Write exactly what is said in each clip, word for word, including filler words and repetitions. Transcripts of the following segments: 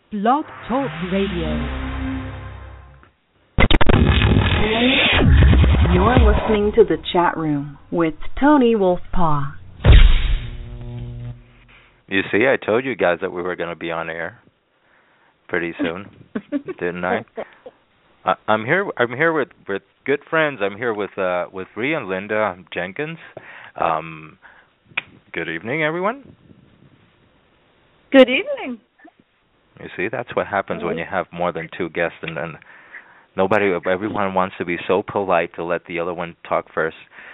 Blog Talk Radio. You're listening to The Chat Room with Tony Wolfpaw. You see, I told you guys that we were going to be on air pretty soon, didn't I? I? I'm here. I'm here with, with good friends. I'm here with uh, with Ree and Linda Jenkins. Um, good evening, everyone. Good evening. You see, that's what happens when you have more than two guests, and then nobody, everyone wants to be so polite to let the other one talk first.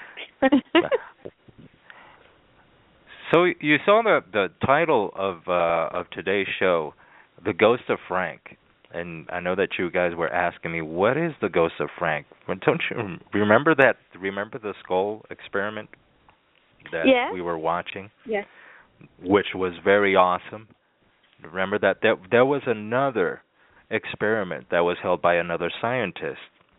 So you saw the the title of uh, of today's show, "The Ghost of Frank," and I know that you guys were asking me, what is the Ghost of Frank? Don't you remember that? Remember the skull experiment that yes. we were watching? Yes. Which was very awesome. Remember that there, there was another experiment that was held by another scientist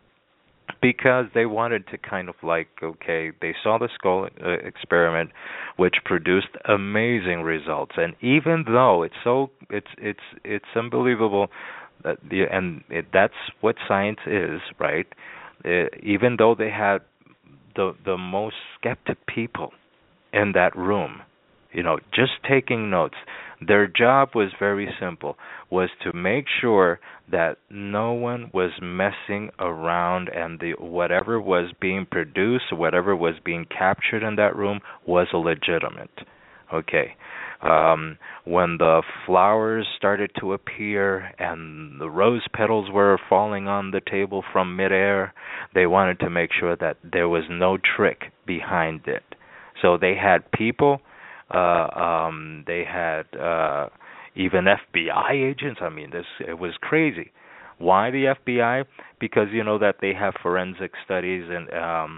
because they wanted to kind of like, okay, they saw the skull uh, experiment, which produced amazing results, and even though it's so, it's it's it's unbelievable, that the and it, that's what science is, right? Uh, even though they had the the most skeptic people in that room, you know, just taking notes. Their job was very simple, was to make sure that no one was messing around and the whatever was being produced, whatever was being captured in that room was legitimate. Okay. Um, when the flowers started to appear and the rose petals were falling on the table from midair, they wanted to make sure that there was no trick behind it. So they had people Uh, um, they had uh, even F B I agents. I mean, this it was crazy. Why the F B I? Because you know that they have forensic studies and um,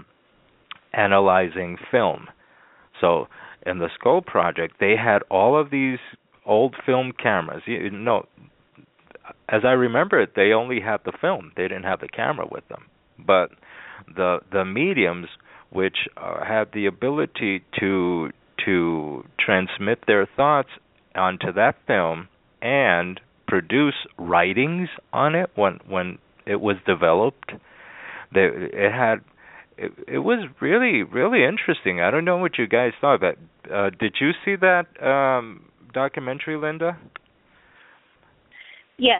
analyzing film. So in the Skull Project, they had all of these old film cameras. You know, as I remember it, they only had the film. They didn't have the camera with them. But the the mediums, which uh, had the ability to to transmit their thoughts onto that film and produce writings on it when when it was developed. They, it had it, it was really really interesting. I don't know what you guys thought, but uh, did you see that um, documentary, Linda? Yes.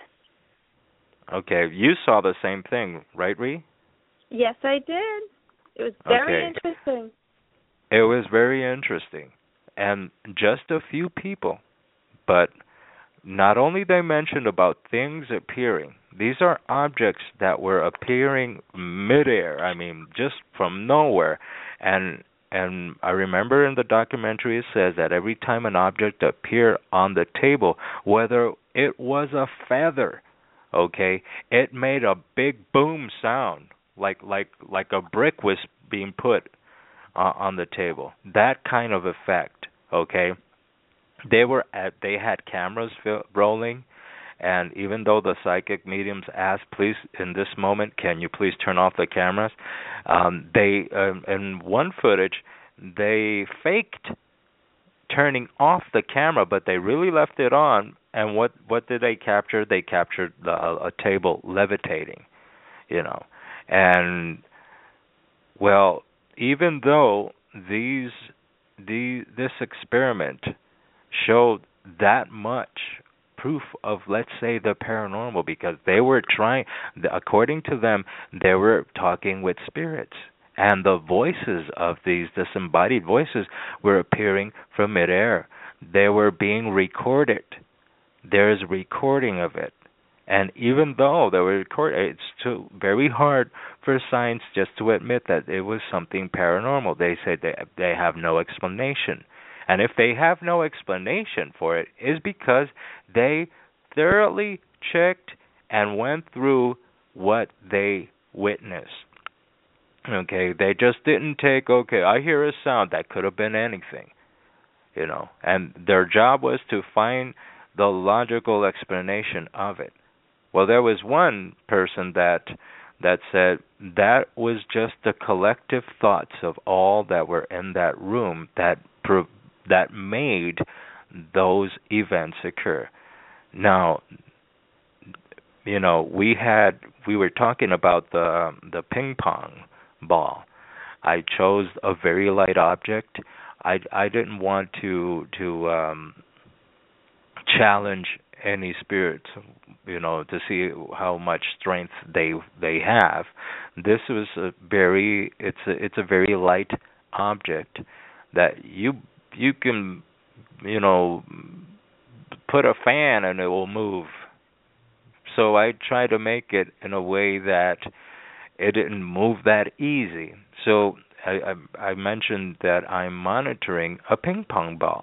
Okay, you saw the same thing, right, Ree? Yes, I did. It was very okay. interesting. It was very interesting, and just a few people, but not only they mentioned about things appearing, these are objects that were appearing midair, I mean, just from nowhere, and and I remember in the documentary it says that every time an object appeared on the table, whether it was a feather, okay, it made a big boom sound, like like like a brick was being put Uh, on the table. That kind of effect, okay? They were at, they had cameras fil- rolling, and even though the psychic mediums asked, please, in this moment, can you please turn off the cameras? Um, they, um, in one footage, they faked turning off the camera, but they really left it on, and what, what did they capture? They captured the, a table levitating, you know, and, well, even though these the this experiment showed that much proof of, let's say, the paranormal, because they were trying, according to them, they were talking with spirits, and the voices of these disembodied voices were appearing from midair. They were being recorded. There's recording of it. And even though they were recorded, it's too, very hard for science just to admit that it was something paranormal. They say they, they have no explanation. And if they have no explanation for it, it's because they thoroughly checked and went through what they witnessed. Okay, they just didn't take, okay, I hear a sound, that could have been anything, you know. And their job was to find the logical explanation of it. Well, there was one person that that said that was just the collective thoughts of all that were in that room that that made those events occur. Now, you know, we had we were talking about the the ping pong ball. I chose a very light object. I I didn't want to to um, challenge any spirits, you know, to see how much strength they they have. This was a very it's a it's a very light object that you you can, you know, put a fan and it will move. So I tried to make it in a way that it didn't move that easy. So I, I, I mentioned that I'm monitoring a ping pong ball.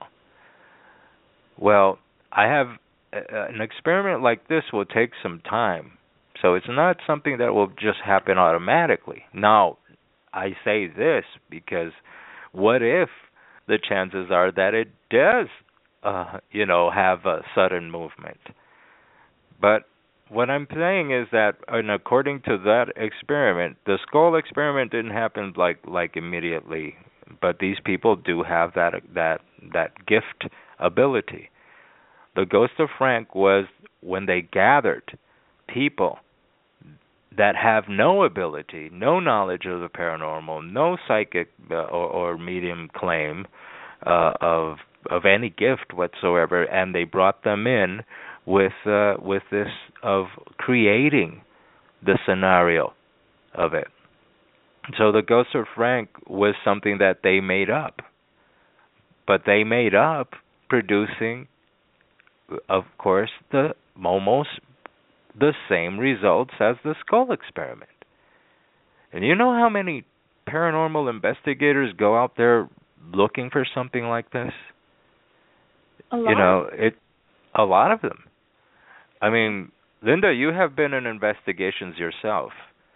Well, I have uh, an experiment like this will take some time. So it's not something that will just happen automatically. Now, I say this because what if the chances are that it does, uh, you know, have a sudden movement? But what I'm saying is that, and according to that experiment, the skull experiment didn't happen like like immediately, but these people do have that that that gift ability. The Ghost of Frank was when they gathered people that have no ability, no knowledge of the paranormal, no psychic uh, or, or medium claim uh, of of any gift whatsoever, and they brought them in with uh, with this of creating the scenario of it. So the Ghost of Frank was something that they made up, but they made up producing, of course, the almost the same results as the skull experiment. And you know how many paranormal investigators go out there looking for something like this? A lot. You know, it a lot of them. I mean, Linda, you have been in investigations yourself,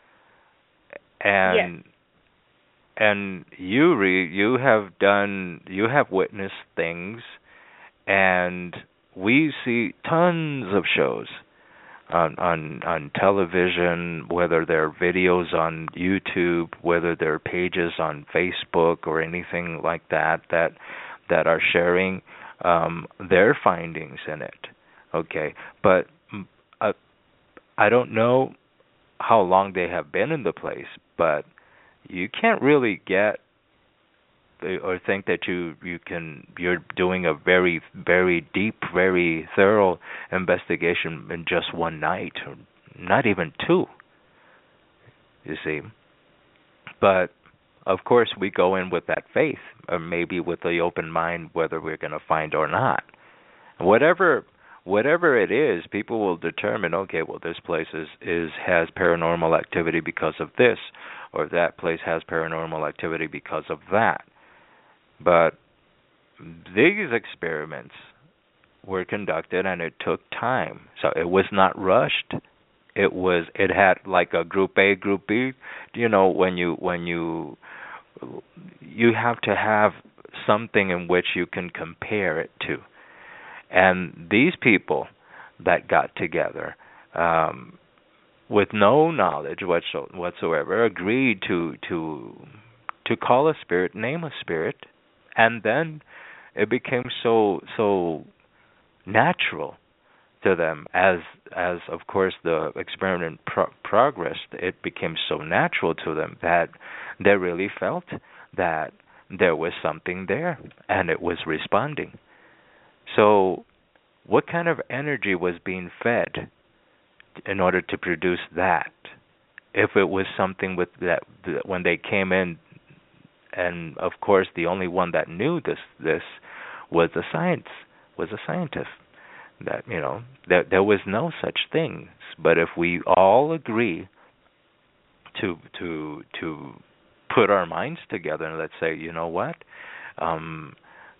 and yes. and you re, you have done you have witnessed things, and we see tons of shows on on on television, whether they're videos on YouTube, whether they're pages on Facebook or anything like that that that are sharing um, their findings in it. Okay, but uh, I don't know how long they have been in the place, but you can't really get or think that you you can you're doing a very very deep, very thorough investigation in just one night, or not even two. You see, but of course we go in with that faith, or maybe with the open mind, whether we're going to find or not. Whatever. Whatever it is, people will determine, okay, well, this place is, is has paranormal activity because of this, or that place has paranormal activity because of that. But these experiments were conducted, and it took time. So it was not rushed. It was it had like a group A, group B. You know, when you when you you have to have something in which you can compare it to. And these people that got together um, with no knowledge whatsoever agreed to to to call a spirit, name a spirit, and then it became so so natural to them as as of course the experiment pro- progressed. It became so natural to them that they really felt that there was something there and it was responding. So, what kind of energy was being fed in order to produce that? If it was something with that, that when they came in, and of course the only one that knew this this was a science was a scientist. That you know that there was no such thing. But if we all agree to to to put our minds together and let's say, you know what. Um,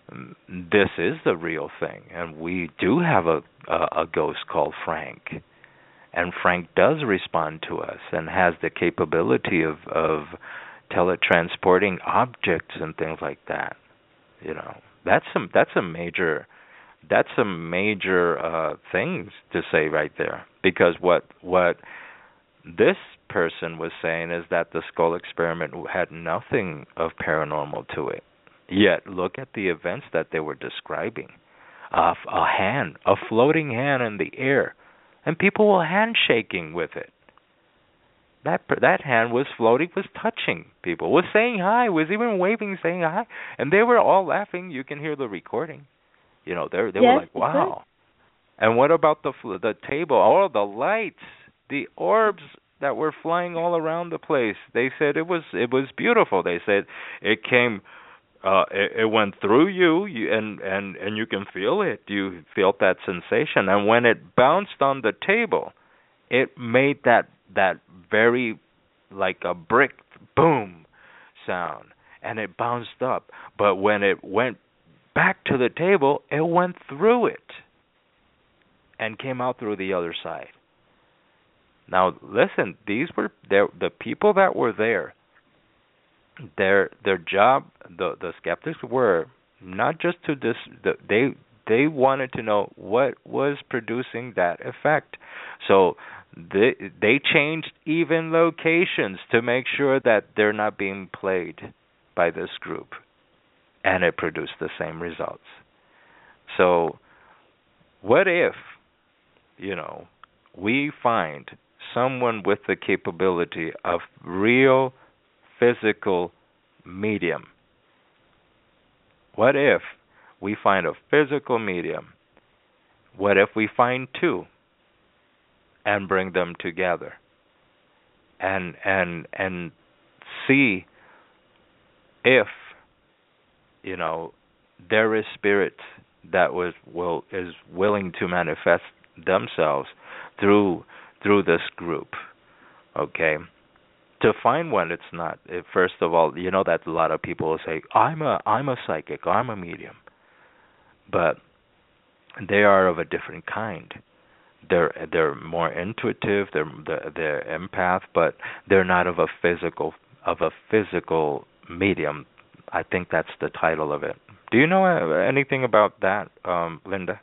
This is the real thing, and we do have a, a a ghost called Frank, and Frank does respond to us and has the capability of of teletransporting objects and things like that. You know, that's some that's a major that's a major uh, thing to say right there, because what what this person was saying is that the skull experiment had nothing of paranormal to it. Yet, look at the events that they were describing. Uh, a hand, a floating hand in the air, and people were handshaking with it. That that hand was floating, was touching people, was saying hi, was even waving, saying hi, and they were all laughing. You can hear the recording. You know, they they yes, were like, "Wow!" And what about the the table? All the lights, the orbs that were flying all around the place. They said it was it was beautiful. They said it came, uh, it, it went through you, you, and and and you can feel it. You felt that sensation, and when it bounced on the table, it made that that very like a brick boom sound, and it bounced up. But when it went back to the table, it went through it and came out through the other side. Now, listen, these were the people that were there. Their their job, the the skeptics were not just to dis. The, they they wanted to know what was producing that effect. So they they changed even locations to make sure that they're not being played by this group, and it produced the same results. So, what if, you know, we find someone with the capability of real physical medium? What if we find a physical medium? What if we find two and bring them together and and and see if, you know, there is spirit that was will is willing to manifest themselves through through this group, okay? To find one, it's not. First of all, you know that a lot of people will say, "I'm a I'm a psychic, I'm a medium," but they are of a different kind. They're they're more intuitive. They're they're, they're empath, but they're not of a physical of a physical medium. I think that's the title of it. Do you know anything about that, um, Linda?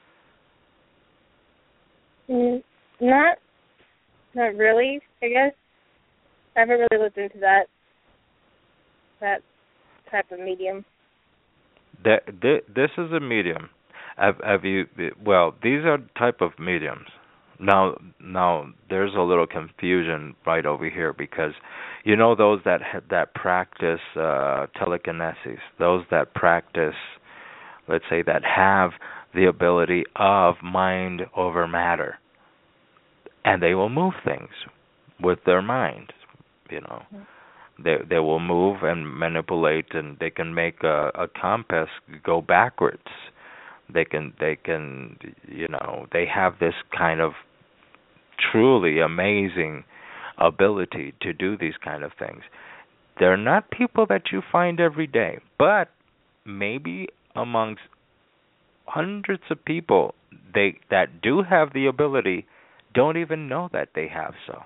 Mm, not, not really. I guess I haven't really looked into that that type of medium. That this is a medium. Have, have you? Well, these are type of mediums. Now, now there's a little confusion right over here because, you know, those that that practice uh, telekinesis, those that practice, let's say, that have the ability of mind over matter, and they will move things with their mind. You know, mm-hmm. they they will move and manipulate, and they can make a, a compass go backwards. They can they can you know they have this kind of truly amazing ability to do these kind of things. They're not people that you find every day, but maybe amongst hundreds of people they that do have the ability don't even know that they have so.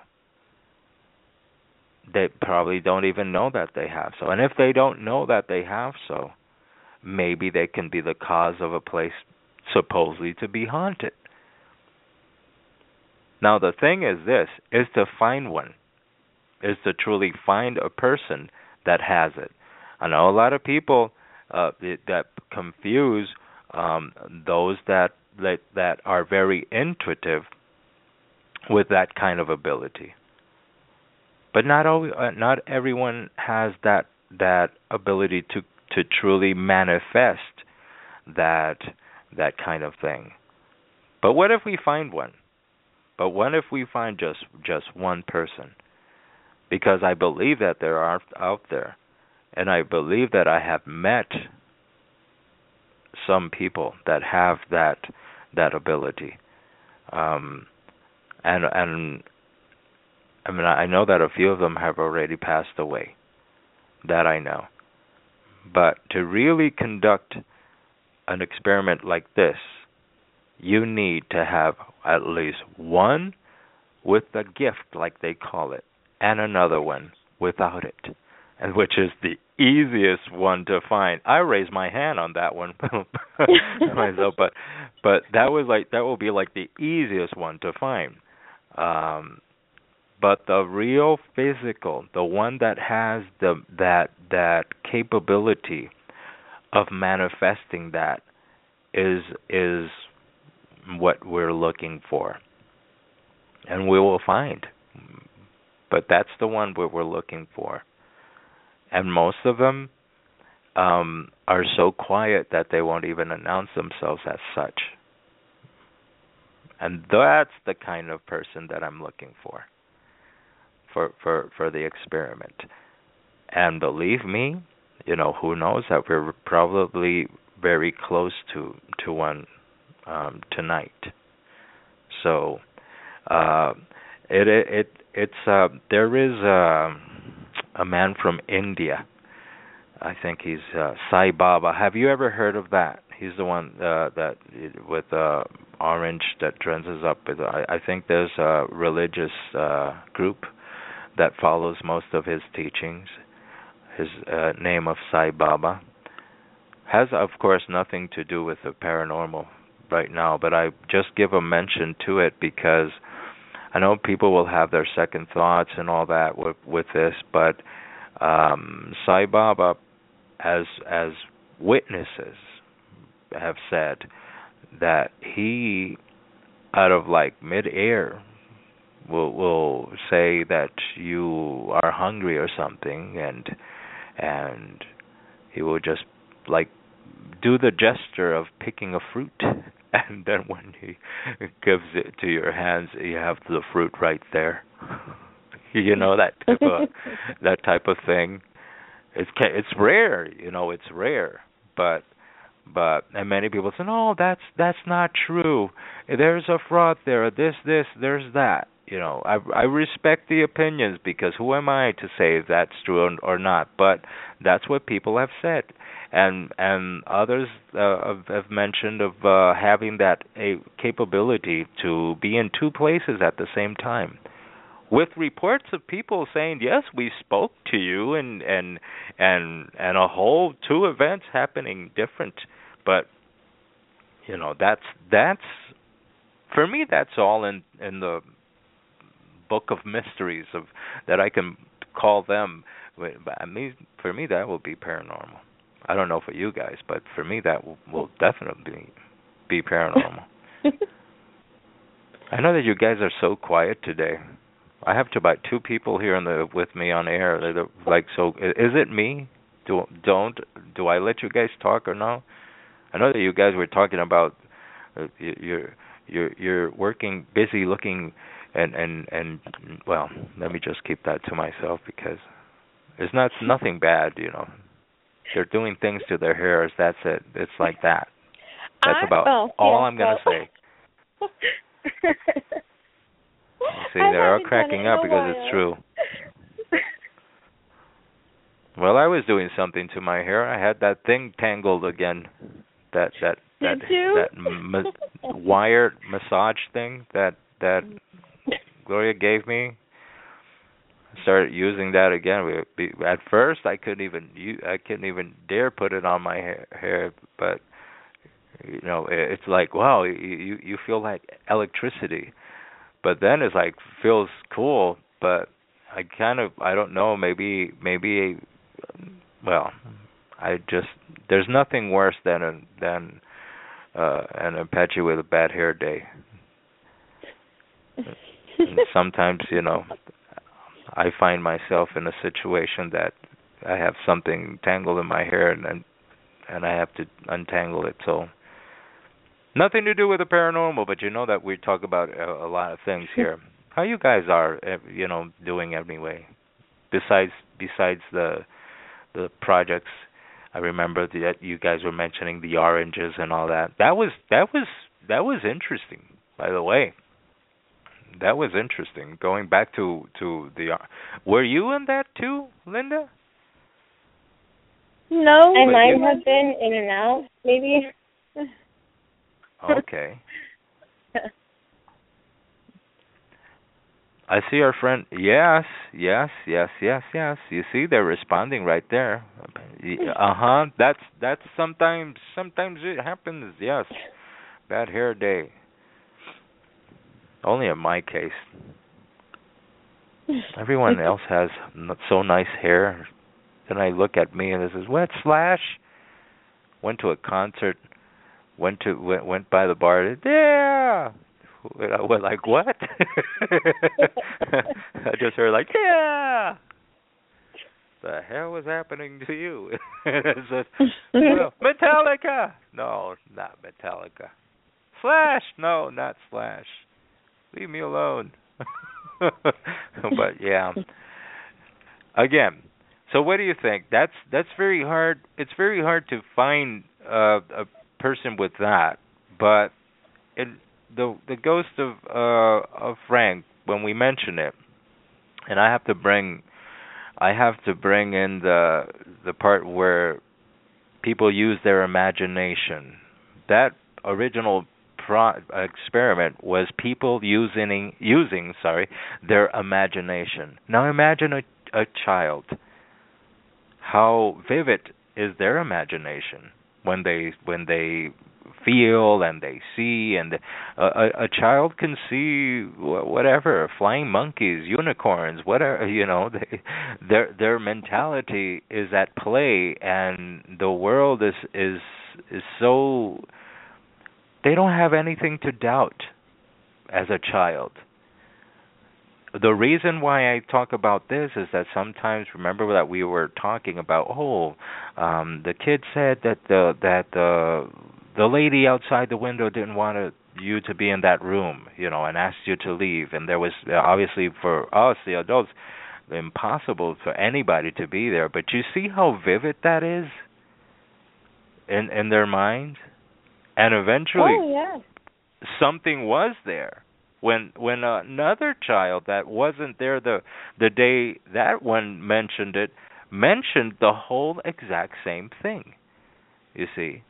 They probably don't even know that they have so. And if they don't know that they have so, maybe they can be the cause of a place supposedly to be haunted. Now the thing is this, is to find one, is to truly find a person that has it. I know a lot of people uh, that confuse um, those that, that that are very intuitive with that kind of ability. But not always, uh, not everyone has that that ability to to truly manifest that that kind of thing. But what if we find one? But what if we find just just one person? Because I believe that there are out there, and I believe that I have met some people that have that that ability, um, and and I mean I know that a few of them have already passed away. That I know. But to really conduct an experiment like this, you need to have at least one with a gift, like they call it, and another one without it, and which is the easiest one to find. I raised my hand on that one myself, but but that was like that will be like the easiest one to find. Um, But the real physical, the one that has the that that capability of manifesting that, is is what we're looking for. and we will find. But that's the one what we're looking for. And most of them um, are so quiet that they won't even announce themselves as such. And that's the kind of person that I'm looking for, for for, for the experiment. And believe me, you know, who knows that we're probably very close to, to one um, tonight. So uh, it, it it it's uh, there is a, a man from India. I think he's uh, Sai Baba. Have you ever heard of that? He's the one uh, that with uh, orange that dresses up. With, I, I think there's a religious uh, group that follows most of his teachings. His uh, name of Sai Baba has, of course, nothing to do with the paranormal right now, but I just give a mention to it because I know people will have their second thoughts and all that with, with this, but um, Sai Baba, as as witnesses, have said that he, out of like mid-air, will will say that you are hungry or something, and and he will just like do the gesture of picking a fruit, and then when he gives it to your hands, you have the fruit right there. You know, that type of that type of thing. It's it's rare, you know, it's rare, but but and many people say, no, that's that's not true. There's a fraud there. This this there's that. You know, I I respect the opinions because who am I to say if that's true or, or not? But that's what people have said, and and others uh, have, have mentioned of uh, having that a capability to be in two places at the same time, with reports of people saying, yes, we spoke to you, and and and and a whole two events happening different. But you know, that's that's for me. That's all in in the book of mysteries of that I can call them. But I mean, for me, that will be paranormal. I don't know for you guys, but for me, that will, will definitely be paranormal. I know that you guys are so quiet today. I have to about two people here in the with me on air. They're like, so is it me? Do don't do I let you guys talk or no? I know that you guys were talking about uh, you're you're you're working, busy looking, and and and well, let me just keep that to myself because it's not nothing bad, you know. They're doing things to their hairs. That's it. It's like that. That's I, about oh, all yeah, I'm gonna well. say. See, they're all cracking up because while. it's true. Well, I was doing something to my hair. I had that thing tangled again. That that that Did you? that ma- wired massage thing that that Gloria gave me. I started using that again. We, we, at first, I couldn't even you I couldn't even dare put it on my hair, hair but you know, it, it's like wow, you, you you feel like electricity. But then it's like feels cool, but I kind of I don't know, maybe maybe well, I just there's nothing worse than a, than uh, an Apache with a bad hair day. And sometimes, you know, I find myself in a situation that I have something tangled in my hair and and, and I have to untangle it. So nothing to do with the paranormal, but you know that we talk about a, a lot of things here. How you guys are, you know, doing anyway? Besides, besides the the projects, I remember that you guys were mentioning the oranges and all that. That was that was that was interesting, by the way. That was interesting. Going back to to the, were you in that too, Linda? No, I might have been in and out, maybe. Okay. I see our friend. Yes, yes, yes, yes, yes. You see, they're responding right there. Uh huh. That's that's sometimes sometimes it happens. Yes, bad hair day. Only in my case. Everyone else has not so nice hair. Then I look at me and it says, "What slash?" Went to a concert. Went to went, went by the bar. Yeah. We're like, what? I just heard like, yeah. The hell was happening to you? I said, well, Metallica. No, not Metallica. Slash. No, not Slash. Leave me alone. But yeah. Again, so what do you think? That's that's very hard. It's very hard to find uh, a person with that. But it, the the ghost of uh, of Frank, when we mention it, and I have to bring I have to bring in the the part where people use their imagination. That original pro- experiment was people using using sorry their imagination. Now imagine a a child. How vivid is their imagination when they when they feel and they see, and a, a, a child can see whatever, flying monkeys, unicorns, whatever, you know. They, their their mentality is at play, and the world is is is so, they don't have anything to doubt as a child. The reason why I talk about this is that sometimes, remember that we were talking about, oh, um, the kid said that the that the the lady outside the window didn't want to, you to be in that room, you know, and asked you to leave, and there was uh, obviously for us, the adults, impossible for anybody to be there. But you see how vivid that is in in their mind, and eventually, oh yeah, something was there. When when another child that wasn't there the the day that one mentioned it, mentioned the whole exact same thing. You see.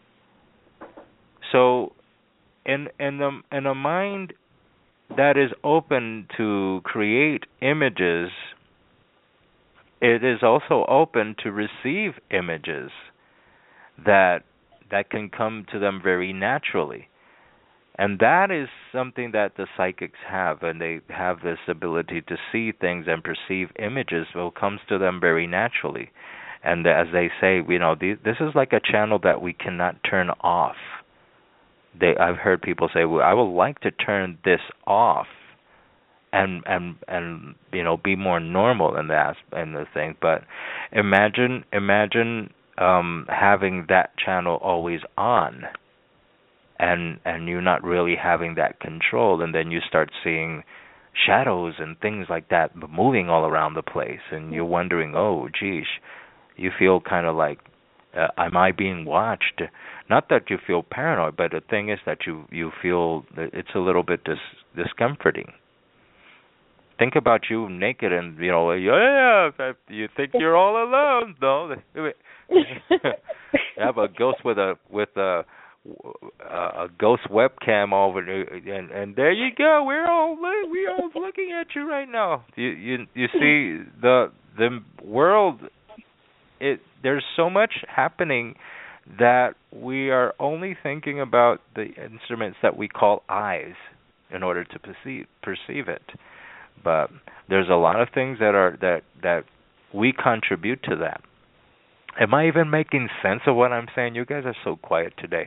So in in the in a mind that is open to create images, it is also open to receive images that that can come to them very naturally. And that is something that the psychics have, and they have this ability to see things and perceive images. Well, it comes to them very naturally. And as they say, you know, this is like a channel that we cannot turn off. They, I've heard people say, well, I would like to turn this off and and and you know, be more normal in that in the thing. But imagine imagine um, having that channel always on. And and you're not really having that control, and then you start seeing shadows and things like that moving all around the place, and you're wondering, oh, geez, you feel kind of like, uh, am I being watched? Not that you feel paranoid, but the thing is that you, you feel that it's a little bit dis- discomforting. Think about you naked, and you know, yeah, you think you're all alone. No, you have a ghost with a with a. a ghost webcam over, and and there you go. We're all we all looking at you right now. You you you see the the world. It there's so much happening that we are only thinking about the instruments that we call eyes in order to perceive perceive it. But there's a lot of things that are that that we contribute to that. Am I even making sense of what I'm saying? You guys are so quiet today.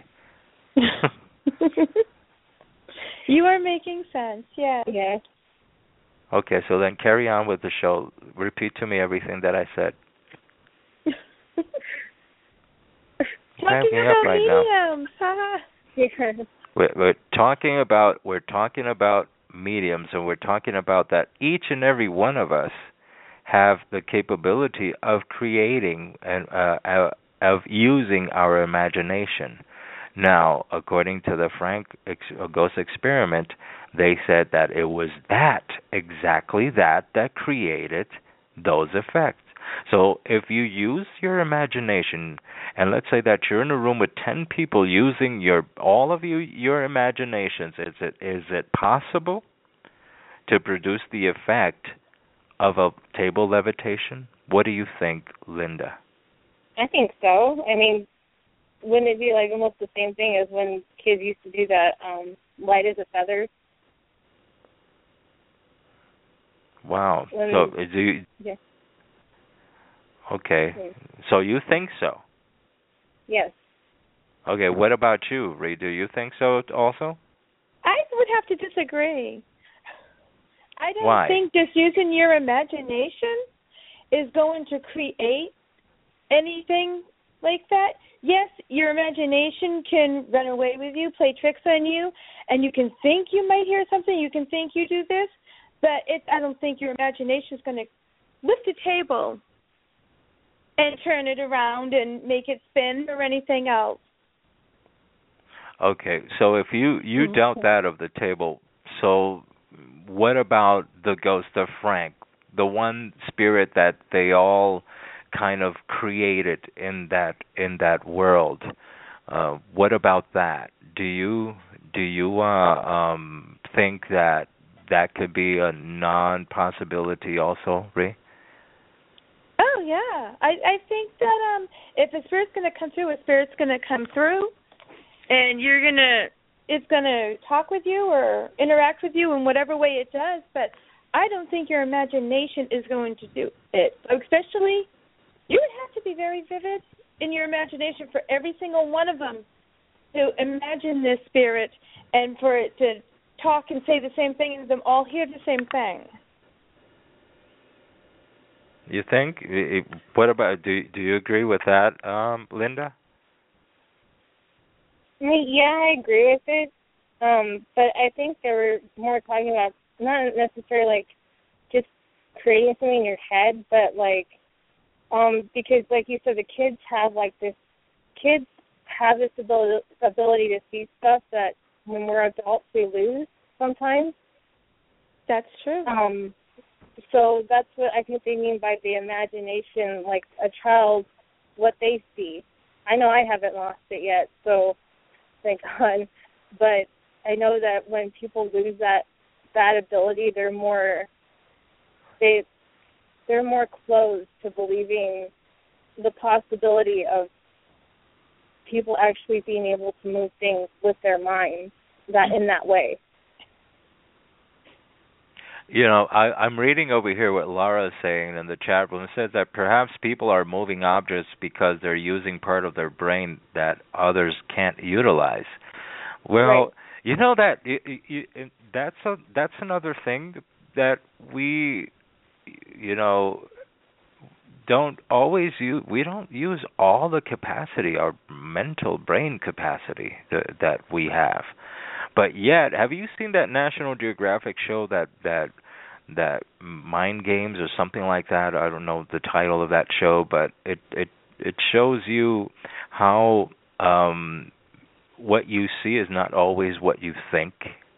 You are making sense, yeah. Yeah. Okay, so then carry on with the show. Repeat to me everything that I said. Talking about right mediums. we're, we're talking about we're talking about mediums, and we're talking about that each and every one of us have the capability of creating and uh, uh, of using our imagination. Now, according to the Frank ex- Ghost experiment, they said that it was that, exactly that, that created those effects. So if you use your imagination, and let's say that you're in a room with ten people using your all of you your imaginations, is it is it possible to produce the effect of a table levitation? What do you think, Linda? I think so. I mean, wouldn't it be like almost the same thing as when kids used to do that um, light as a feather? Wow. When, so do you, yeah. Okay. Yes. So you think so? Yes. Okay. What about you, Ray? Do you think so also? I would have to disagree. I don't Why? think just using your imagination is going to create anything like that. Yes, your imagination can run away with you, play tricks on you, and you can think you might hear something, you can think you do this, but it, I don't think your imagination is going to lift a table and turn it around and make it spin or anything else. Okay, so if you, you dealt that of the table, so what about the ghost of Frank, the one spirit that they all kind of created in that in that world? Uh, what about that? Do you do you uh, um, think that that could be a non-possibility also, Rhea? Oh yeah, I I think that um if a spirit's going to come through, a spirit's going to come through, and you're gonna it's going to talk with you or interact with you in whatever way it does. But I don't think your imagination is going to do it. Especially, you would have to be very vivid in your imagination for every single one of them to imagine this spirit and for it to talk and say the same thing and them all hear the same thing. You think? What about? Do do you agree with that, um, Linda? I mean, yeah, I agree with it. Um, but I think they were more talking about not necessarily like just creating something in your head, but like um, because like you said, the kids have like this. Kids have this ability ability to see stuff that when we're adults we lose sometimes. That's true. Um. So that's what I think they mean by the imagination, like a child, what they see. I know I haven't lost it yet, so thank God. But I know that when people lose that that ability, they're more they they're more closed to believing the possibility of people actually being able to move things with their minds that in that way. You know, I, I'm reading over here what Laura is saying in the chat room. It says that perhaps people are moving objects because they're using part of their brain that others can't utilize. Well, right. you know that you, you, that's a that's another thing that we, you know, don't always use. We don't use all the capacity, our mental brain capacity that, that we have. But yet, have you seen that National Geographic show that that that Mind Games or something like that? I don't know the title of that show, but it it it shows you how um, what you see is not always what you think.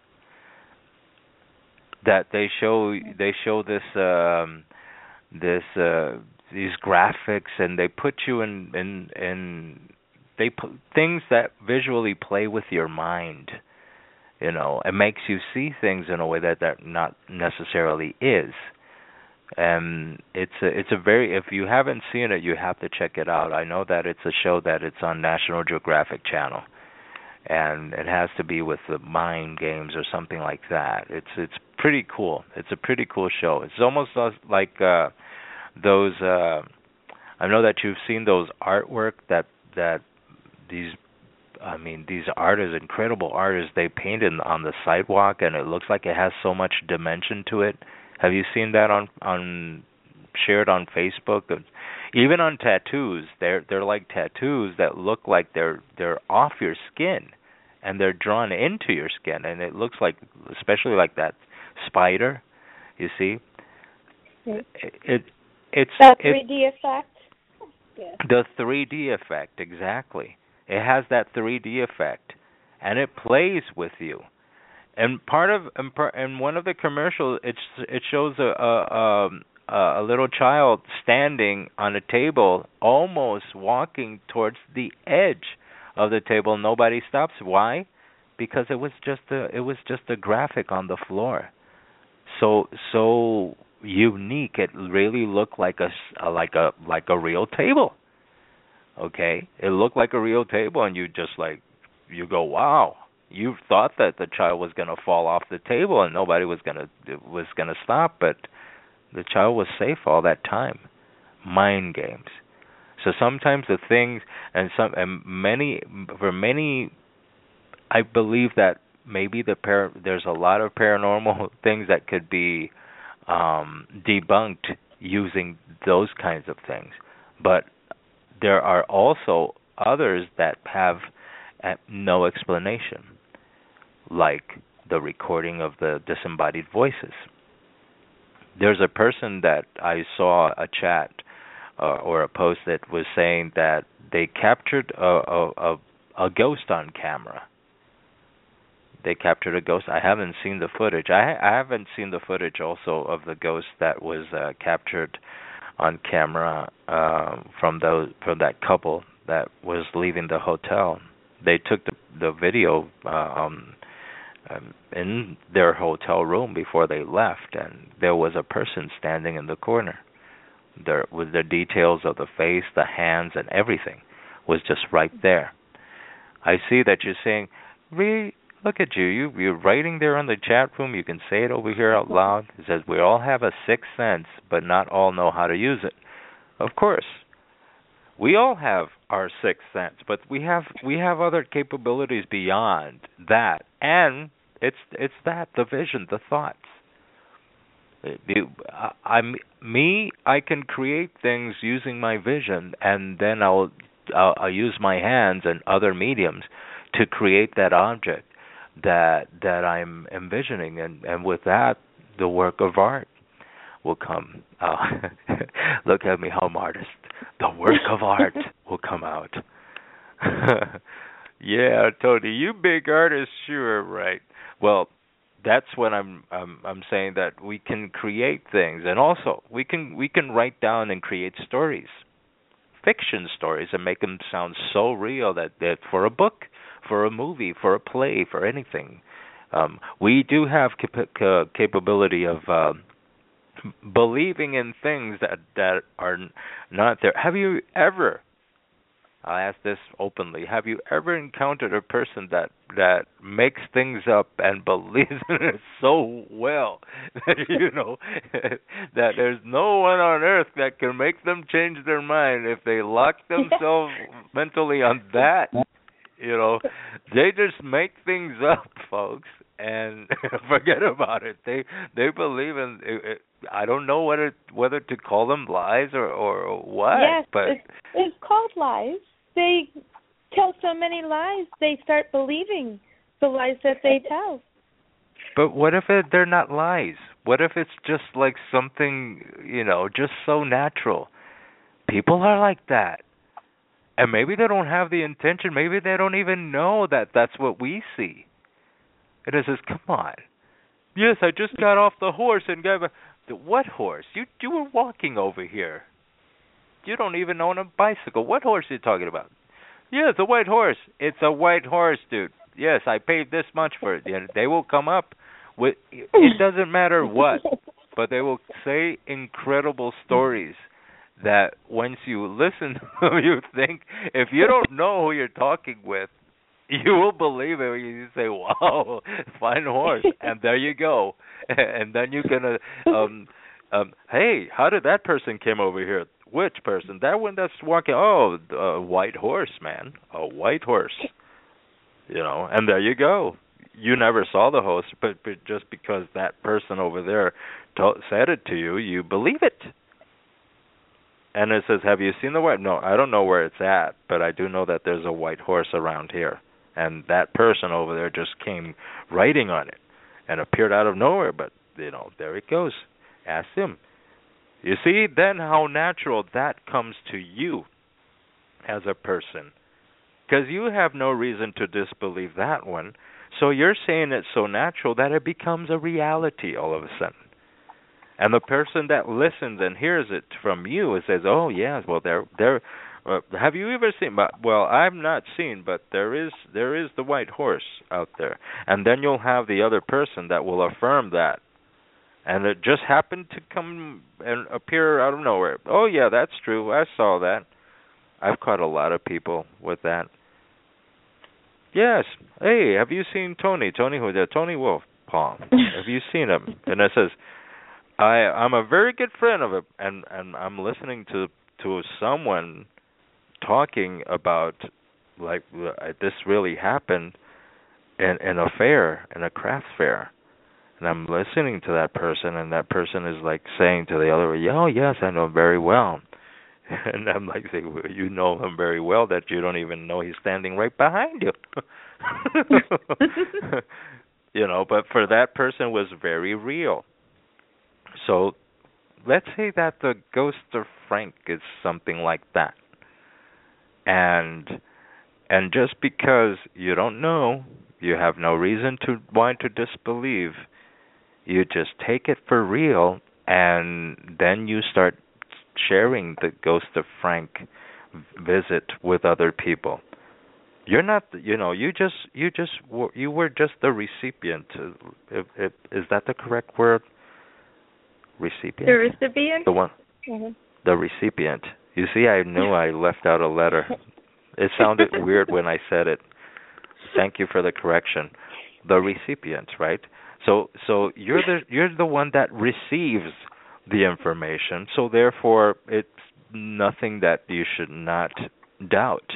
That they show they show this um, this uh, these graphics and they put you in in, in they put things that visually play with your mind. You know, it makes you see things in a way that that not necessarily is. And it's a, it's a very, if you haven't seen it, you have to check it out. I know that it's a show that it's on National Geographic Channel, and it has to be with the Mind Games or something like that. It's it's pretty cool. It's a pretty cool show. It's almost like uh, those. Uh, I know that you've seen those artwork that that these. I mean, these artists, incredible artists, they painted on the sidewalk, and it looks like it has so much dimension to it. Have you seen that on on shared on Facebook? Even on tattoos, they're they're like tattoos that look like they're they're off your skin, and they're drawn into your skin, and it looks like, especially like that spider. You see, it, it it's that three D it, effect. Yeah. The three D effect, exactly. It has that three D effect, and it plays with you. And part of and one of the commercials, it's it shows a a, a a little child standing on a table, almost walking towards the edge of the table. Nobody stops. Why? Because it was just a it was just a graphic on the floor. So so unique. It really looked like a like a like a real table. Okay, it looked like a real table, and you just like, you go, wow. You thought that the child was going to fall off the table, and nobody was going to was going to stop, but the child was safe all that time. Mind games. So sometimes the things, and some, and many, for many, I believe that maybe the par- there's a lot of paranormal things that could be um, debunked using those kinds of things. But there are also others that have uh, no explanation, like the recording of the disembodied voices. There's a person that I saw a chat uh, or a post that was saying that they captured a, a, a, a ghost on camera. They captured a ghost. I haven't seen the footage. I, I haven't seen the footage also of the ghost that was uh, captured on camera uh, from those from that couple that was leaving the hotel. They took the the video uh, um, um, in their hotel room before they left, and there was a person standing in the corner. There with the details of the face, the hands, and everything was just right there. I see that you're saying, "Really? Look at you. you. You're writing there on the chat room. You can say it over here out loud." It says, "We all have a sixth sense, but not all know how to use it." Of course. We all have our sixth sense, but we have we have other capabilities beyond that. And it's it's that, the vision, the thoughts. I'm me, I can create things using my vision, and then I'll, I'll I'll use my hands and other mediums to create that object that that I'm envisioning, and, and with that, the work of art will come. Uh, look at me, how I'm artist. The work of art will come out. Yeah, Tony, you big artist, sure, right? Well, that's what I'm I'm I'm saying, that we can create things, and also we can we can write down and create stories, fiction stories, and make them sound so real that, that for a book, for a movie, for a play, for anything. Um, we do have cap- cap- capability of uh, believing in things that, that are not there. Have you ever, I'll ask this openly, have you ever encountered a person that, that makes things up and believes in it so well that, you know, that there's no one on earth that can make them change their mind if they lock themselves mentally on that? You know, they just make things up, folks, and forget about it. They they believe in it. I don't know whether whether to call them lies or, or what. Yes, but it's, it's called lies. They tell so many lies, they start believing the lies that they tell. But what if it, they're not lies? What if it's just like something, you know, just so natural? People are like that. And maybe they don't have the intention. Maybe they don't even know that that's what we see. And it says, come on. Yes, I just got off the horse and got... The what horse? You you were walking over here. You don't even own a bicycle. What horse are you talking about? Yeah, it's a white horse. It's a white horse, dude. Yes, I paid this much for it. Yeah, they will come up with... It doesn't matter what, but they will say incredible stories that once you listen to them, you think, if you don't know who you're talking with, you will believe it. You say, wow, fine horse. And there you go. And then you can, uh, um, um, hey, how did that person came over here? Which person? That one that's walking, oh, a white horse, man. A white horse. You know, and there you go. You never saw the horse, but, but just because that person over there to- said it to you, you believe it. And it says, have you seen the white? No, I don't know where it's at, but I do know that there's a white horse around here. And that person over there just came riding on it and appeared out of nowhere. But, you know, there it goes. Ask him. You see, then how natural that comes to you as a person. Because you have no reason to disbelieve that one. So you're saying it's so natural that it becomes a reality all of a sudden. And the person that listens and hears it from you says, "Oh yes, well there, there. Uh, have you ever seen? Well, I've not seen, but there is, there is the white horse out there." And then you'll have the other person that will affirm that, and it just happened to come and appear out of nowhere. Oh yeah, that's true. I saw that. I've caught a lot of people with that. Yes. Hey, have you seen Tony? Tony who? Tony Wolf Paul. Have you seen him? And it says, I, I'm a very good friend of it, and, and I'm listening to to someone talking about, like, this really happened, in, in a fair, in a craft fair. And I'm listening to that person, and that person is like saying to the other, "Oh yes, I know him very well." And I'm like, saying, well, "You know him very well that you don't even know he's standing right behind you." You know, but for that person was very real. So let's say that the ghost of Frank is something like that, and and just because you don't know, you have no reason to want to disbelieve. You just take it for real, and then you start sharing the ghost of Frank visit with other people. You're not, you know, you just, you just, you were just the recipient. If, if, is that the correct word? Recipient. The recipient. The one. Mm-hmm. The recipient. You see, I knew I left out a letter. It sounded weird when I said it. Thank you for the correction. The recipient, right? So, so you're the you're the one that receives the information. So therefore, it's nothing that you should not doubt.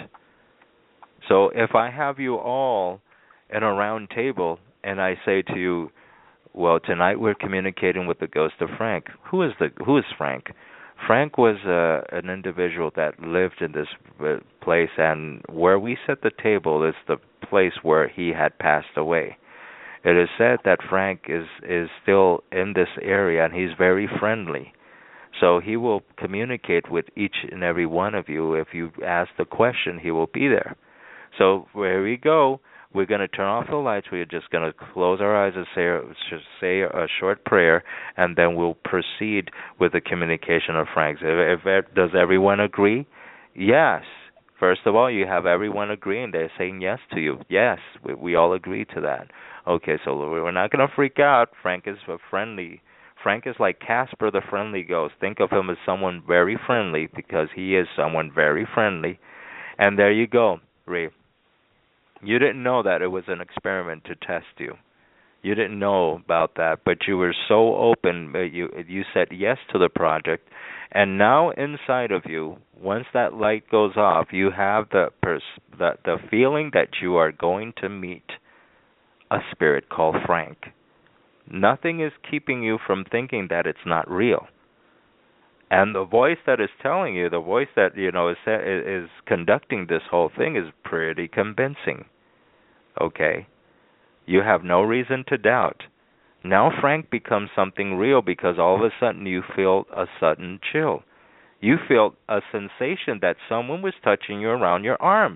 So if I have you all in a round table and I say to you, "Well, tonight we're communicating with the ghost of Frank." Who is the who is Frank? Frank was uh, an individual that lived in this uh, place, and where we set the table is the place where he had passed away. It is said that Frank is, is still in this area, and he's very friendly. So he will communicate with each and every one of you. If you ask the question, he will be there. So where we go, we're going to turn off the lights. We're just going to close our eyes and say, say a short prayer, and then we'll proceed with the communication of Frank. If, if, does everyone agree? Yes. First of all, you have everyone agreeing. They're saying yes to you. Yes, we, we all agree to that. Okay, so we're not going to freak out. Frank is a friendly. Frank is like Casper the Friendly Ghost. Think of him as someone very friendly because he is someone very friendly. And there you go, Ray. You didn't know that it was an experiment to test you. You didn't know about that, but you were so open. You you said yes to the project, and now inside of you, once that light goes off, you have the pers- the, the feeling that you are going to meet a spirit called Frank. Nothing is keeping you from thinking that it's not real. And the voice that is telling you, the voice that you know is is conducting this whole thing is pretty convincing. Okay? You have no reason to doubt. Now Frank becomes something real because all of a sudden you feel a sudden chill. You feel a sensation that someone was touching you around your arms.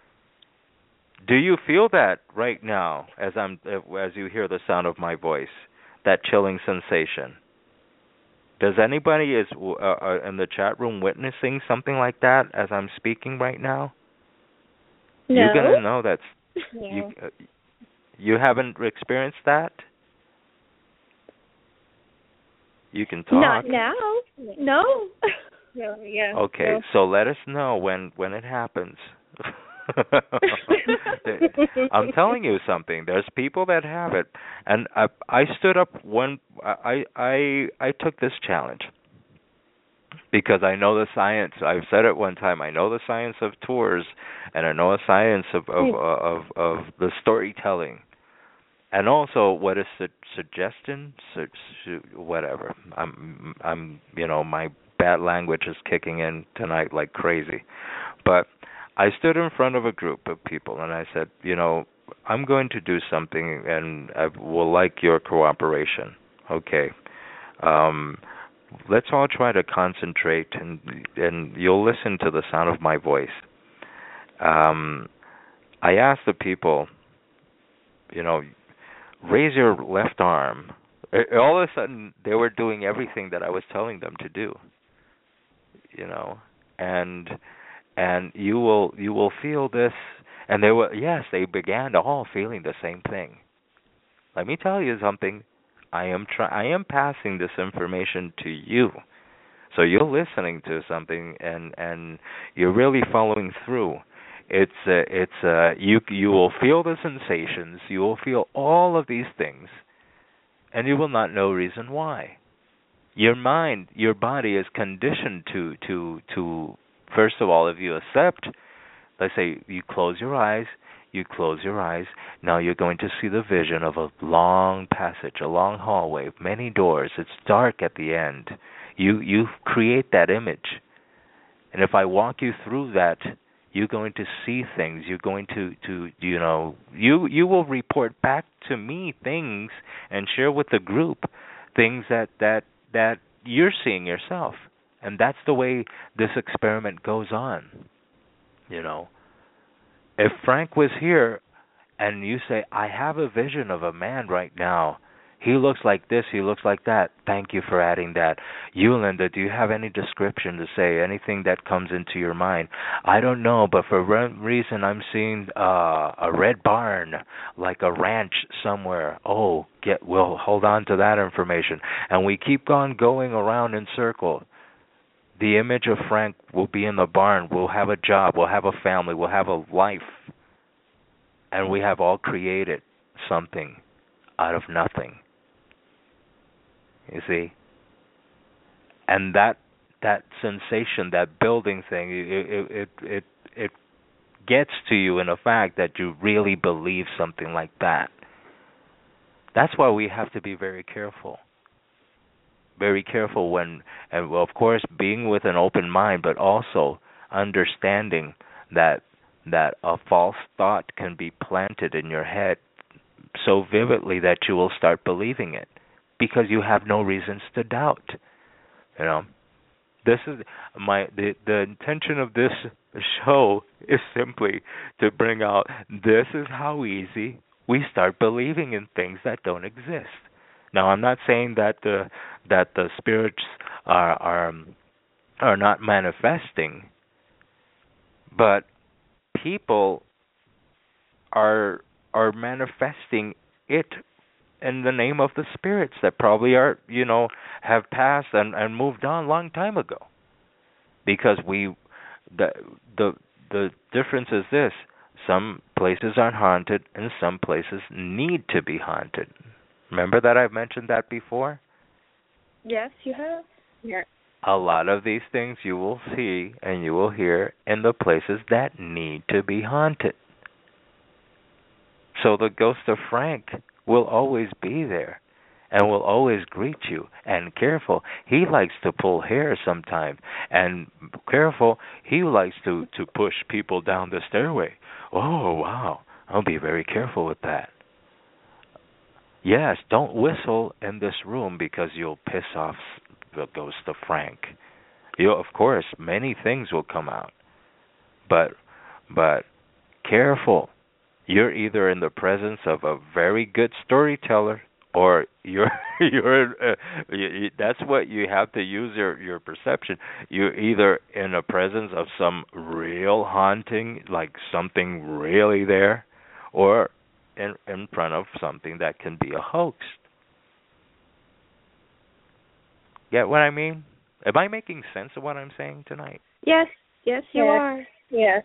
Do you feel that right now as I'm as you hear the sound of my voice? That chilling sensation. Does anybody is uh, in the chat room witnessing something like that as I'm speaking right now? No. You're gonna know that's Yeah. you. Uh, you haven't experienced that. You can talk. Not now. No. No, yeah. Okay, No. so let us know when when it happens. I'm telling you something. There's people that have it, and I, I stood up when I I I took this challenge because I know the science. I've said it one time. I know the science of tours, and I know the science of of of, of the storytelling, and also what is su- suggestion, su- su- whatever. I'm I'm you know my bad language is kicking in tonight like crazy, but I stood in front of a group of people and I said, you know, I'm going to do something and I will like your cooperation. Okay. Um, let's all try to concentrate and and you'll listen to the sound of my voice. Um, I asked the people, you know, raise your left arm. All of a sudden, they were doing everything that I was telling them to do. You know, and and you will you will feel this, and they were yes, they began all feeling the same thing. Let me tell you something. I am try I am passing this information to you, so you're listening to something, and and you're really following through. It's uh, it's uh, you you will feel the sensations, you will feel all of these things, and you will not know reason why. Your mind, your body is conditioned to to to first of all, if you accept let's say you close your eyes, you close your eyes. Now you're going to see the vision of a long passage, a long hallway, many doors. It's dark at the end. You you create that image. And if I walk you through that, you're going to see things. You're going to, to you know, you you will report back to me things and share with the group things that, that, that you're seeing yourself. And that's the way this experiment goes on. You know, if Frank was here and you say, I have a vision of a man right now. He looks like this, he looks like that. Thank you for adding that. You, Linda, do you have any description to say, anything that comes into your mind? I don't know, but for some reason I'm seeing uh, a red barn, like a ranch somewhere. Oh, get we'll hold on to that information. And we keep on going around in circle. The image of Frank will be in the barn. We'll have a job. We'll have a family. We'll have a life. And we have all created something out of nothing. You see? And that that sensation, that building thing, it it it it gets to you in the fact that you really believe something like that. That's why we have to be very careful. Very careful when, and well, of course, being with an open mind, but also understanding that that a false thought can be planted in your head so vividly that you will start believing it because you have no reasons to doubt. You know, this is my the the intention of this show is simply to bring out this is how easy we start believing in things that don't exist. Now, I'm not saying that the that the spirits are are are not manifesting, but people are are manifesting it in the name of the spirits that probably are, you know, have passed and, and moved on a long time ago. Because we the the the difference is this: some places aren't haunted and some places need to be haunted. Remember that I've mentioned that before? Yes, you have. Yeah. A lot of these things you will see and you will hear in the places that need to be haunted. So the ghost of Frank will always be there and will always greet you. And careful, he likes to pull hair sometimes. And careful, he likes to, to push people down the stairway. Oh, wow. I'll be very careful with that. Yes, don't whistle in this room because you'll piss off the ghost of Frank. You, of course, many things will come out, but but careful. You're either in the presence of a very good storyteller, or you're you're. Uh, you, you, that's what you have to use your your perception. You're either in the presence of some real haunting, like something really there, or In, in front of something that can be a hoax. Get what I mean? Am I making sense of what I'm saying tonight? Yes, yes, you yes. are. Yes.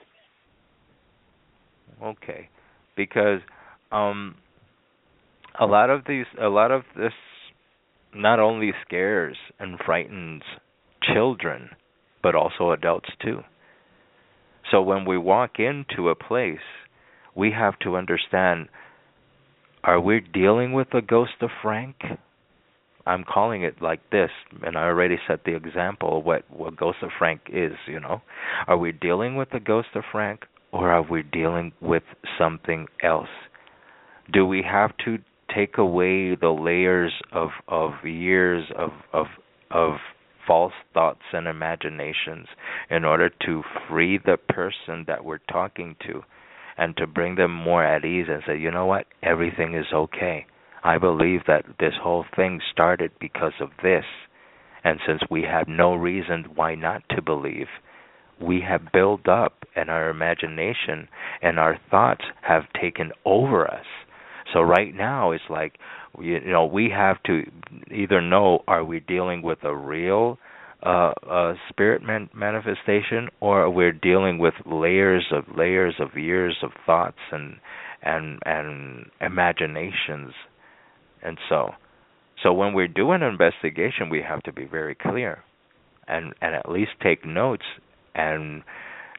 Okay, because um, a lot of these, a lot of this, not only scares and frightens children, but also adults too. So when we walk into a place, we have to understand, are we dealing with the ghost of Frank? I'm calling it like this, and I already set the example of what, what Ghost of Frank is, you know. Are we dealing with the Ghost of Frank, or are we dealing with something else? Do we have to take away the layers of, of years of, of, of false thoughts and imaginations in order to free the person that we're talking to and to bring them more at ease and say, you know what, everything is okay. I believe that this whole thing started because of this. And since we have no reason why not to believe, we have built up and our imagination and our thoughts have taken over us. So right now it's like, you know, we have to either know, are we dealing with a real uh, uh, spirit man- manifestation, or we're dealing with layers of layers of years of thoughts and and and imaginations. And so, so when we're doing an investigation, we have to be very clear and, and at least take notes and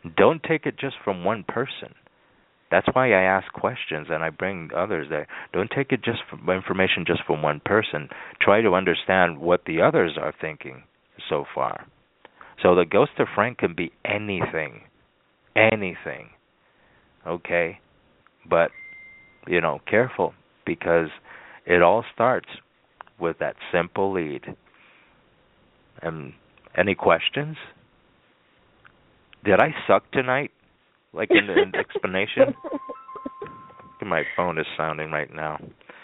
Don't take it just from one person. That's why I ask questions and I bring others there. Don't take it just from information just from one person. Try to understand what the others are thinking so far. So the ghost of Frank can be anything. Anything. Okay? But, you know, careful, because it all starts with that simple lead. Um, any questions? Did I suck tonight? Like in the explanation? My phone is sounding right now.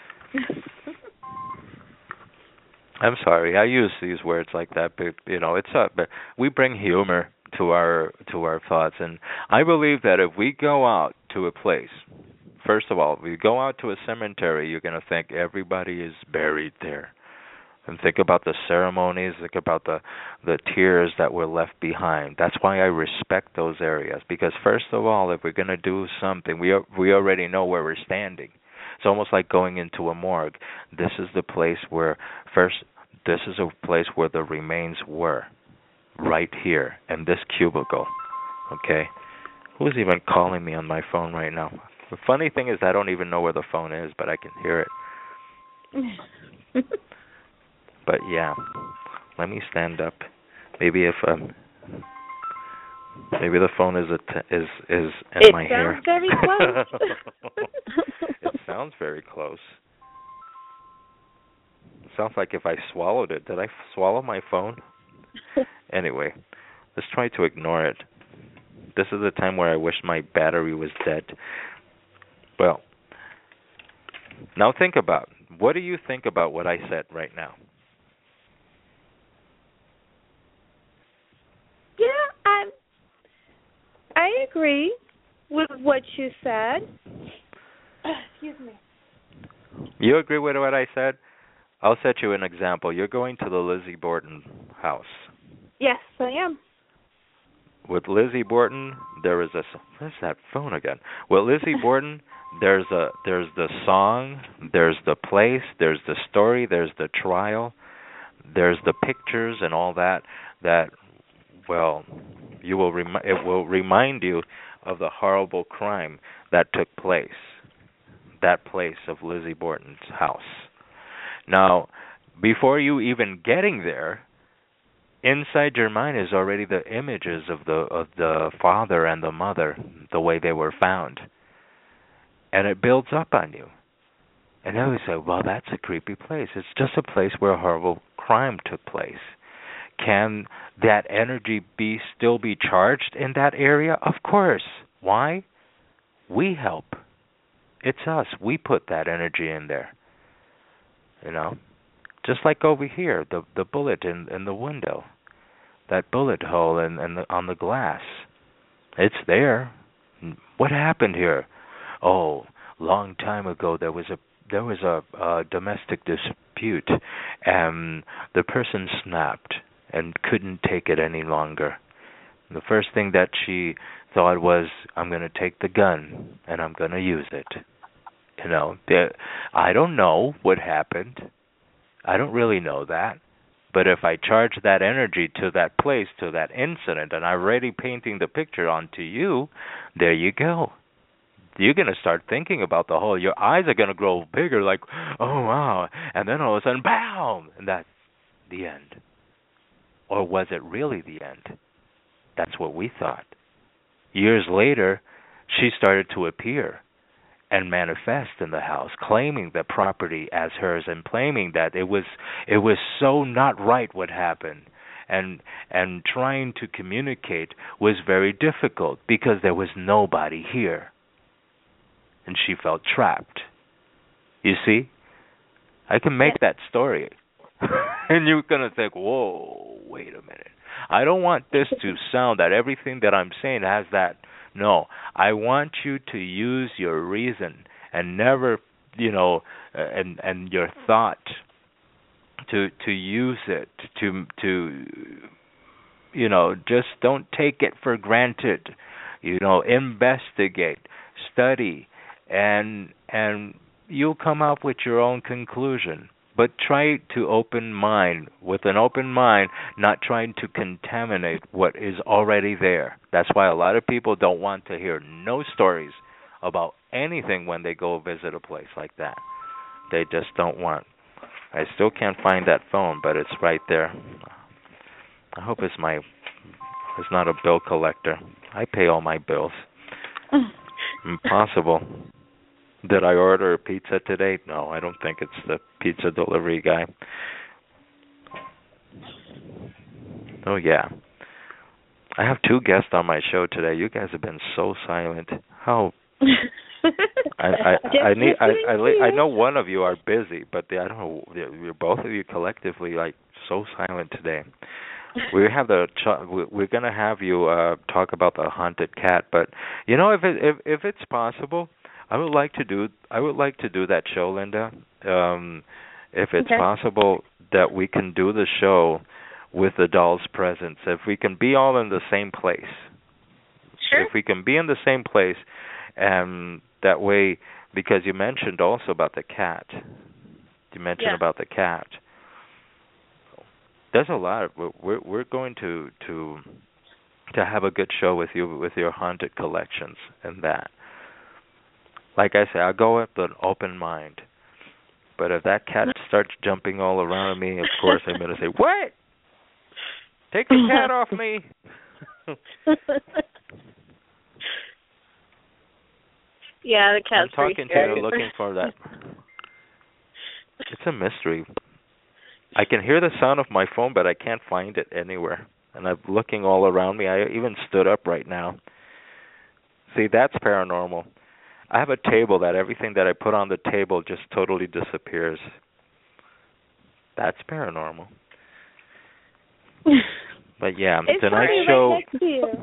I'm sorry. I use these words like that, but you know, it's up. But we bring humor to our to our thoughts, and I believe that if we go out to a place, first of all, if we go out to a cemetery, you're going to think everybody is buried there. And think about the ceremonies, think about the the tears that were left behind. That's why I respect those areas. Because first of all, if we're going to do something, we are, we already know where we're standing. It's almost like going into a morgue. This is the place where first. This is a place where the remains were, right here in this cubicle. Okay, who's even calling me on my phone right now? The funny thing is, I don't even know where the phone is, but I can hear it. But yeah, let me stand up. Maybe if um, maybe the phone is a t- is is in it my hair. It sounds very close. It sounds very close. It sounds like if I swallowed it. Did I swallow my phone? Anyway, let's try to ignore it. This is the time where I wish my battery was dead. Well, now think about, what do you think about what I said right now? Yeah, I I agree with what you said. Excuse me. You agree with what I said? I'll set you an example. You're going to the Lizzie Borden house. Yes, I am. With Lizzie Borden, there is a... Where's that phone again? With Lizzie Borden, there's a there's the song, there's the place, there's the story, there's the trial, there's the pictures and all that. That, well, you will remi- it will remind you of the horrible crime that took place. That place of Lizzie Borden's house. Now, before you even getting there, inside your mind is already the images of the of the father and the mother, the way they were found. And it builds up on you. And then we say, well, that's a creepy place. It's just a place where a horrible crime took place. Can that energy be still be charged in that area? Of course. Why? We help. It's us. We put that energy in there. You know? Just like over here, the the bullet in, in the window. That bullet hole in, in the, on the glass. It's there. What happened here? Oh, long time ago there was a there was a, a domestic dispute, and the person snapped and couldn't take it any longer. The first thing that she thought was, I'm going to take the gun and I'm going to use it. You know, the, I don't know what happened. I don't really know that. But if I charge that energy to that place, to that incident, and I'm already painting the picture onto you, there you go. You're going to start thinking about the whole, your eyes are going to grow bigger, like, oh, wow. And then all of a sudden, bam! And that's the end. Or was it really the end? That's what we thought. Years later, she started to appear and manifest in the house, claiming the property as hers and claiming that it was it was so not right what happened. And and trying to communicate was very difficult because there was nobody here. And she felt trapped. You see? I can make that story. And you're going to think, whoa, wait a minute. I don't want this to sound that everything that I'm saying has that. No, I want you to use your reason and never, you know, and and your thought to to use it to to you know, just don't take it for granted. You know, investigate, study, and and you'll come up with your own conclusion. but try to open mind, with an open mind, not trying to contaminate what is already there. That's why a lot of people don't want to hear no stories about anything when they go visit a place like that. They just don't want. I still can't find that phone, but it's right there. I hope it's my it's not a bill collector. I pay all my bills. Impossible. Did I order a pizza today? No, I don't think it's the pizza delivery guy. Oh, yeah. I have two guests on my show today. You guys have been so silent. How... I I I, need, I I I know one of you are busy, but the, I don't know. You're both of you collectively like so silent today. We have the we're gonna have you uh, talk about the haunted cat, but you know if it, if if it's possible, I would like to do I would like to do that show, Linda. Um, if it's okay. possible that we can do the show with the doll's presence, if we can be all in the same place. Sure. If we can be in the same place. And that way, because you mentioned also about the cat. You mentioned yeah. about the cat. There's a lot. Of, we're we're going to to to have a good show with you with your haunted collections and that. Like I say, I'll go with an open mind. But if that cat starts jumping all around me, of course I'm going to say, "What? Take the cat off me!" Yeah, the cat's I'm talking pretty to you, looking for that. It's a mystery. I can hear the sound of my phone, but I can't find it anywhere. And I'm looking all around me. I even stood up right now. See, that's paranormal. I have a table that everything that I put on the table just totally disappears. That's paranormal. But yeah, it's tonight's right show. Next to you.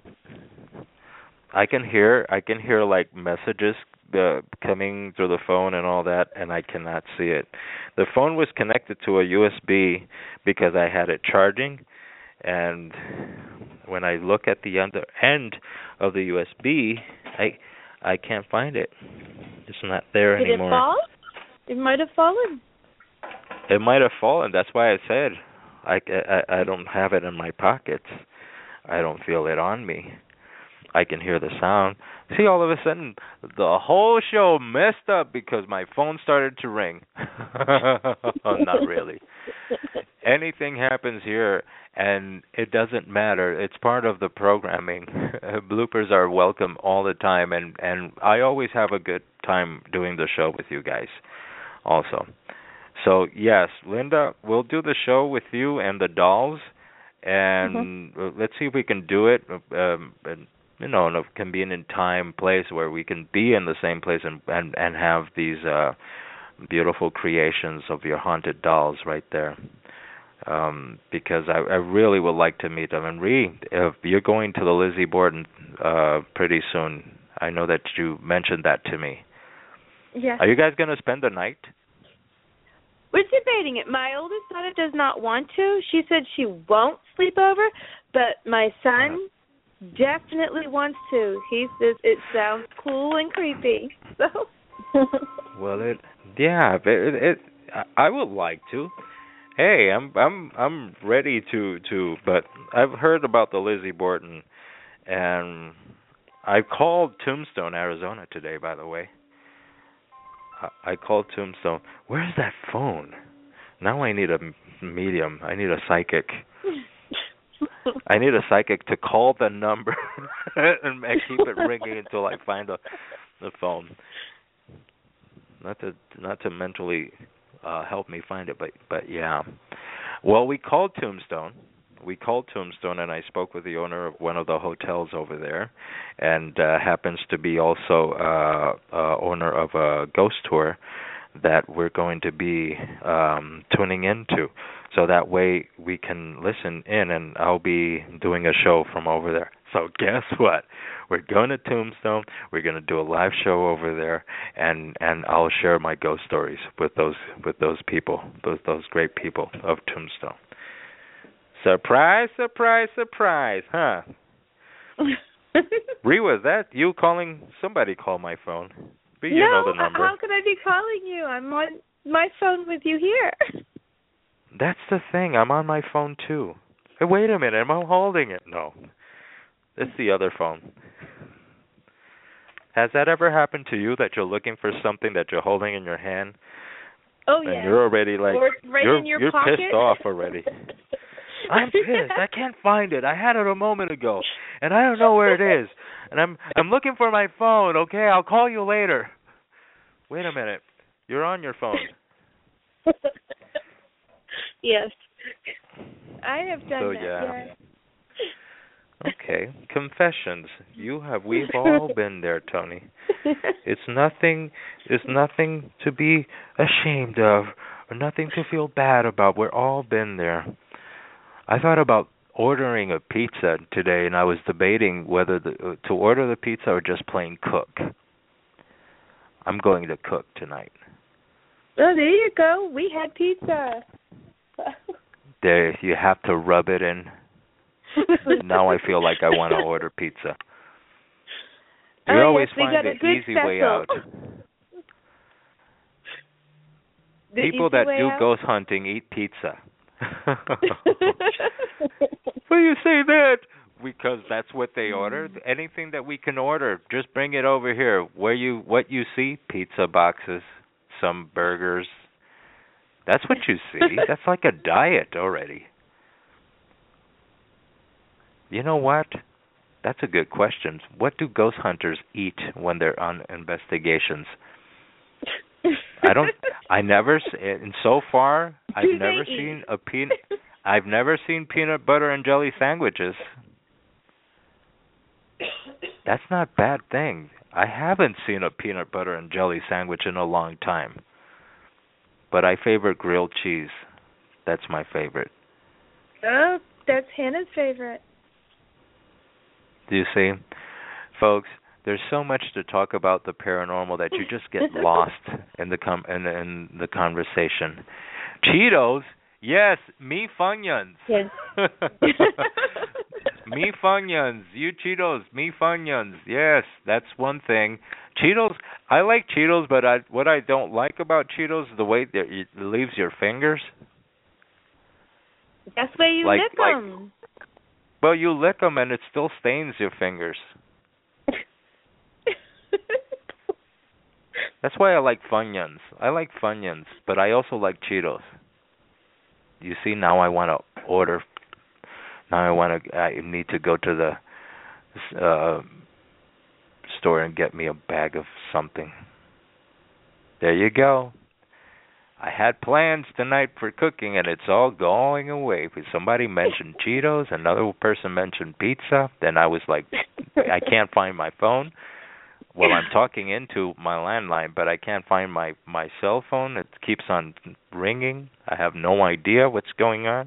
I can hear I can hear like messages uh, coming through the phone and all that, and I cannot see it. The phone was connected to a U S B because I had it charging, and when I look at the other end of the U S B, I I can't find it. It's not there Did anymore. Did it fall? It might have fallen. It might have fallen. That's why I said I, I, I don't have it in my pockets. I don't feel it on me. I can hear the sound. See, all of a sudden, the whole show messed up because my phone started to ring. Not really. Anything happens here, and it doesn't matter. It's part of the programming. Bloopers are welcome all the time, and, and I always have a good time doing the show with you guys also. So, yes, Linda, we'll do the show with you and the dolls, and mm-hmm. let's see if we can do it. Um, and, you know, in a convenient time, place where we can be in the same place and and, and have these uh, beautiful creations of your haunted dolls right there. Um, because I, I really would like to meet them. And Ree, if you're going to the Lizzie Borden uh, pretty soon, I know that you mentioned that to me. Yeah. Are you guys going to spend the night? We're debating it. My oldest daughter does not want to. She said she won't sleep over, but my son definitely wants to. He says it sounds cool and creepy. So. Well, it yeah, it, it, it I would like to. Hey, I'm I'm I'm ready to to. But I've heard about the Lizzie Borden, and I called Tombstone, Arizona today. By the way, I, I called Tombstone. Where's that phone? Now I need a medium. I need a psychic. I need a psychic to call the number and keep it ringing until I find the the phone. Not to not to mentally uh, help me find it, but but yeah. Well, we called Tombstone. We called Tombstone, and I spoke with the owner of one of the hotels over there, and uh, happens to be also uh, uh, owner of a ghost tour that we're going to be um, tuning into. So that way we can listen in, and I'll be doing a show from over there. So guess what? We're going to Tombstone. We're going to do a live show over there, and, and I'll share my ghost stories with those with those people, those those great people of Tombstone. Surprise, surprise, surprise, huh? Ree, was that you calling? Somebody called my phone. But you no, know the number. how could I be calling you? I'm on my phone with you here. That's the thing. I'm on my phone too. Hey, wait a minute. Am I holding it? No. It's the other phone. Has that ever happened to you that you're looking for something that you're holding in your hand? Oh, and yeah. And you're already like, or right you're, in your you're pocket. pissed off already. I'm pissed. I can't find it. I had it a moment ago, and I don't know where it is. And I'm I'm looking for my phone. Okay, I'll call you later. Wait a minute. You're on your phone. Yes. I have done so, that. Yeah. Yeah. Okay, confessions. You have. We've all been there, Tony. It's nothing. It's nothing to be ashamed of, or nothing to feel bad about. We've all been there. I thought about ordering a pizza today, and I was debating whether the, to order the pizza or just plain cook. I'm going to cook tonight. Oh, there you go. We had pizza. There, you have to rub it in. Now I feel like I want to order pizza. You oh, always yes, we find got a the good easy special. way out. The People easy that way do out? ghost hunting eat pizza. Why you say that? Because that's what they order. Anything that we can order, just bring it over here. Where you, what you see, pizza boxes, some burgers. That's what you see. That's like a diet already. You know what? That's a good question. What do ghost hunters eat when they're on investigations? I don't. I never. And so far, I've Do never they seen eat? a peanut. I've never seen peanut butter and jelly sandwiches. That's not a bad thing. I haven't seen a peanut butter and jelly sandwich in a long time. But I favor grilled cheese. That's my favorite. Oh, that's Hannah's favorite. Do you see? Folks, there's so much to talk about the paranormal that you just get lost in the com- in, in the conversation. Cheetos? Yes, me Funyuns. Yes. Me Funyuns. You Cheetos, me Funyuns. Yes, that's one thing. Cheetos, I like Cheetos, but I, what I don't like about Cheetos is the way that it leaves your fingers. That's why you Like- lick like- them. Well, you lick them and it still stains your fingers. That's why I like Funyuns. I like Funyuns, but I also like Cheetos. You see, now I want to order. Now I want to. I need to go to the uh, store and get me a bag of something. There you go. I had plans tonight for cooking, and it's all going away. If somebody mentioned Cheetos, another person mentioned pizza, then I was like, I can't find my phone. Well, I'm talking into my landline, but I can't find my, my cell phone. It keeps on ringing. I have no idea what's going on.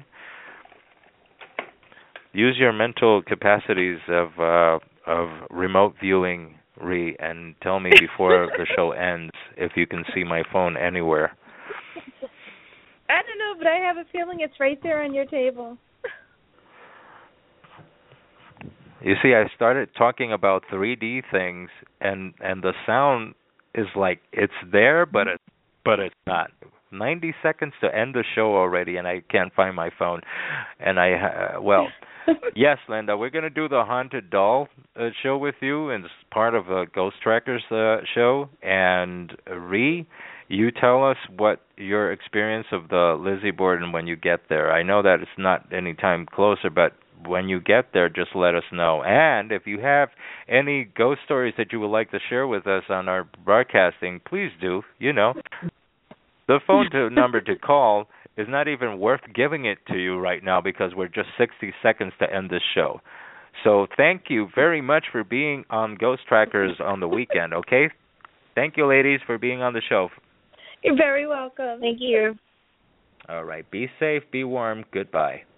Use your mental capacities of uh, of remote viewing, Ree, and tell me before the show ends if you can see my phone anywhere. I don't know, but I have a feeling it's right there on your table. You see, I started talking about three D things, and and the sound is like it's there, but it but it's not. Ninety seconds to end the show already, and I can't find my phone. And I uh, well, yes, Linda, we're gonna do the haunted doll uh, show with you, and it's part of a Ghost Trackers uh, show. And Ree, you tell us what your experience of the Lizzie Borden when you get there. I know that it's not any time closer, but when you get there, just let us know. And if you have any ghost stories that you would like to share with us on our broadcasting, please do. You know, the phone to number to call is not even worth giving it to you right now because we're just sixty seconds to end this show. So thank you very much for being on Ghost Trackers on the weekend, okay? Thank you, ladies, for being on the show. You're very welcome. Thank you. All right. Be safe. Be warm. Goodbye.